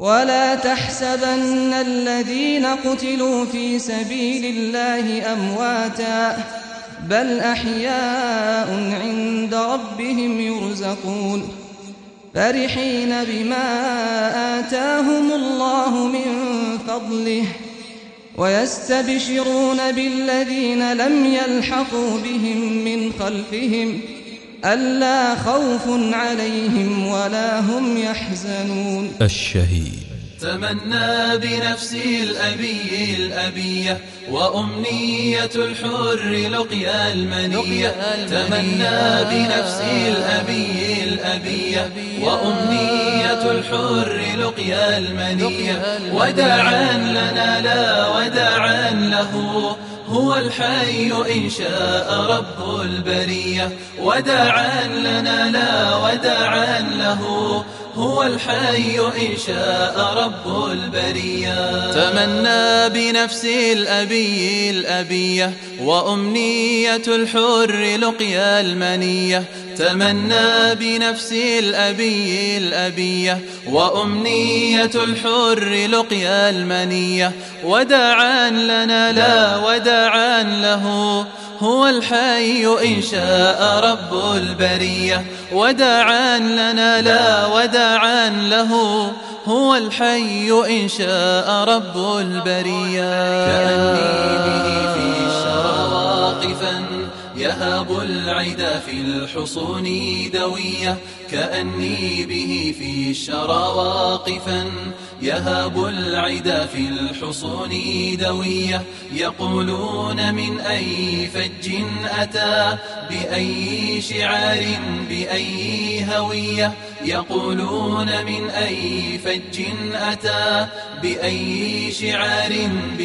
ولا تحسبن الذين قتلوا في سبيل الله أمواتا بل أحياء عند ربهم يرزقون فرحين بما آتاهم الله من فضله ويستبشرون بالذين لم يلحقوا بهم من خلفهم ألا خوف عليهم ولا هم يحزنون. الشهيد تمنى بنفسي الأبية وأمنية الحر لقيا المنية. تمنى بنفسي الأبية وأمنية الحر لقيا المنية. وداعا لنا لا وداعا له هو الحي إن شاء رب البرية. وداعا لنا لا وداعا له هو الحي إن شاء رب البرية. تمنى بنفسي الأبية وأمنية الحر لقيا المنية. تمنى بنفسي الأبية وأمنية الحر لقيا المنية. وداعا لنا لا وداعا له هو الحي إن شاء رب البرية. وداعا لنا لا وداعا له هو الحي إن شاء رب البرية. كأني به في الشرى واقفا يهاب العدا في الحصون دوية. كأني به في الشرى واقفا يهاب العدا في الحصون دوية. يقولون من أي فج أتى بأي شعار بأي هوية. يقولون من أي فج أتى بأي شعار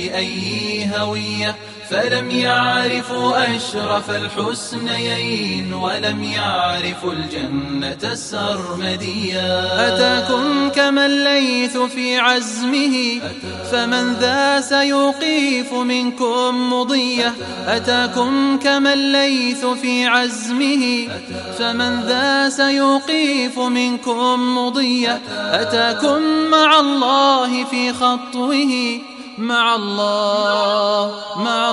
بأي هوية. فلم يعرفوا أشرف الحسنيين ولم يعرفوا الجنة السرمدية. أتاكم كما الليث في عزمه فمن ذا سيوقف منكم مضية. أتاكم كما الليث في عزمه فمن ذا سيوقف منكم مضية. أتاكم مع الله في خطوه مع الله مع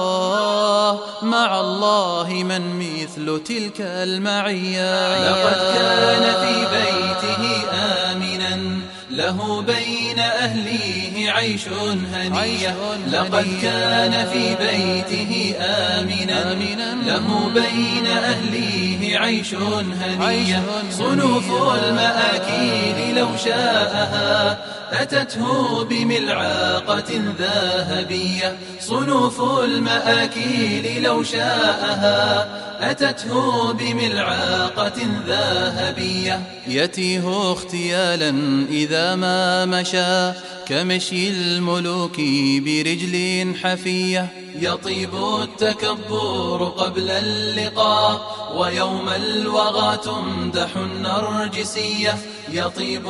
الله مع الله من مثل تلك المعية. لقد كان في بيته آمنا له بين أهليه عيش هنية. لقد كان في بيته آمنا له بين أهليه عيش هنية. صنوف المآكيل لو شاءها أتته بملعقة ذهبية. صنوف المآكيل لو شاءها أتته بملعقة ذهبية. يتيه اختيالا إذا ما مشى كمشي الملوك برجل حفية. يطيب التكبر قبل اللقاء ويوم الوغى تمدح النرجسية. يطيب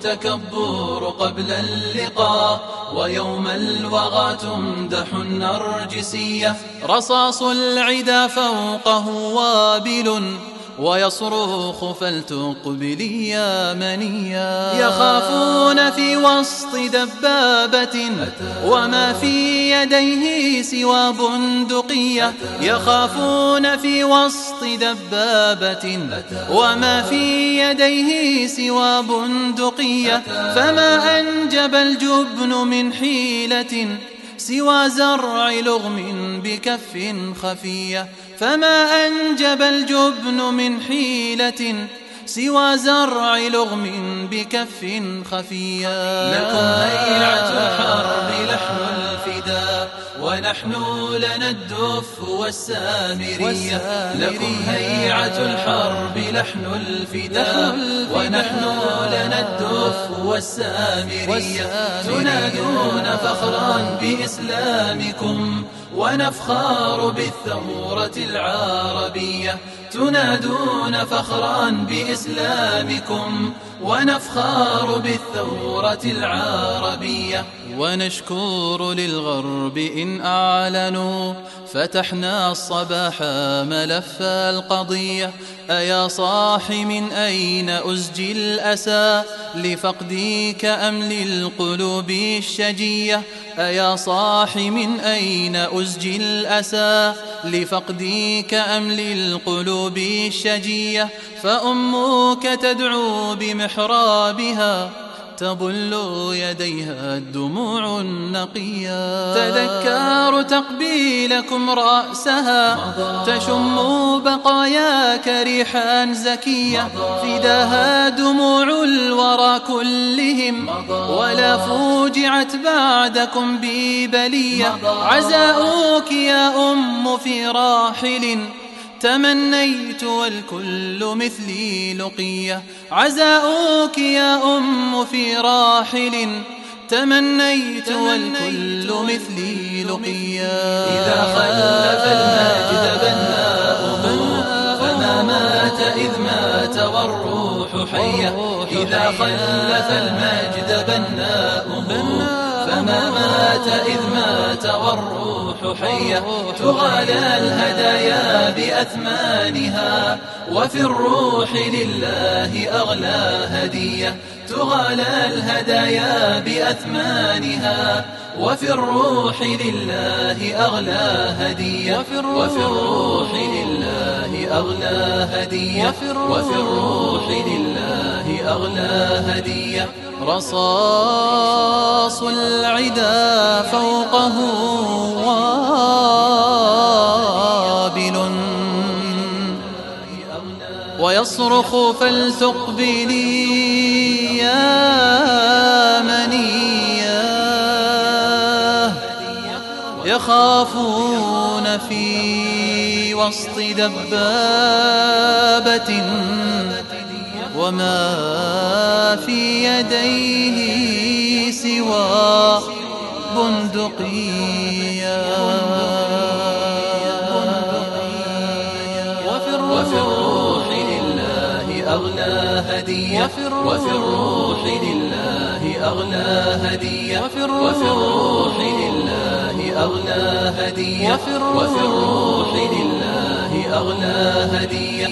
التكبر قبل اللقاء ويوم الوغى تمدح النرجسية. رصاص العدا فوقه وابل ويصرخ فلتقبلي يا منيا. يخافون في وسط دبابة وما في يديه سوى بندقية. يخافون في وسط دبابة وما في يديه سوى بندقية. فما أنجب الجبن من حيلة سوى زرع لغم بكف خفية. فما أنجب الجبن من حيلة سوى زرع لغم بكف خفية. لكم هيعة الحرب لحن الفداء ونحن لنا الدف والسامرية. لكم هيعة الحرب لحن الفداء ونحن لنا الدف والسامرية. تنادون فخرا بإسلامكم ونفخار بالثورة العربية. تنادون فخرا بإسلامكم ونفخر بالثورة العربية. ونشكر للغرب إن أعلنوا فتحنا الصباح ملف القضية. أيا صاح من أين أزجي الأسى لفقدك أم للقلوب الشجية؟ أيا صاح من أين أزجي الأسى لفقدك أم للقلوب الشجية؟ فأمك تدعو بمحرابها تبل يديها الدموع النقية. تذكار تقبيلكم رأسها تشم بقاياك ريحا زكية. فداها دموع الورى كلهم ولا فوجعت بعدكم ببلية. عزاؤك يا أم في راحل تمنيت والكل مثلي لقية. عزاؤك يا أم في راحل تمنيت والكل مثلي لقية. إذا خلف المجد بناؤه فما مات إذ مات والروح حية. إذا خلف المجد بناؤه فما مات إذ مات والروح حية. تغالى الهدايا بأثمانها وفي الروح لله أغلى هدية. تغالى الهدايا بأثمانها وفي الروح لله أغلى هدية. وفي الروح لله أغلى هدية. وفي الروح لله أغلى هدية. رصاص العدا فوقه وابل ويصرخ فلتقبلي يا منية. يخافون في وسط دبابة وما في يديه سوى بندقية. وفي الروح لله أغلى هدية. وفي الروح لله أغلى هدية. وفي الروح لله أغلى هدية. وفي الروح لله أغلى هدية.